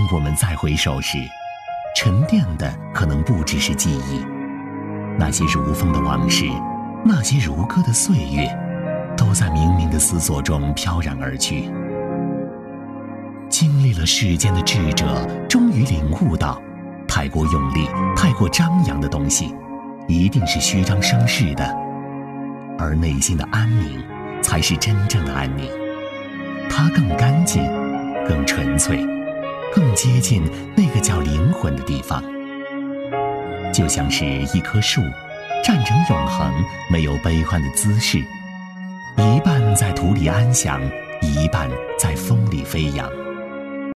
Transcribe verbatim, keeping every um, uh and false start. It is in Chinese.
我们再回首时，沉淀的可能不只是记忆，那些如风的往事，那些如歌的岁月，都在冥冥的思索中飘然而去。经历了世间的智者，终于领悟到，太过用力、太过张扬的东西，一定是虚张声势的，而内心的安宁，才是真正的安宁。它更干净，更纯粹，更接近那个叫灵魂的地方。就像是一棵树，站成永恒，没有悲欢的姿势，一半在土里安详，一半在风里飞扬。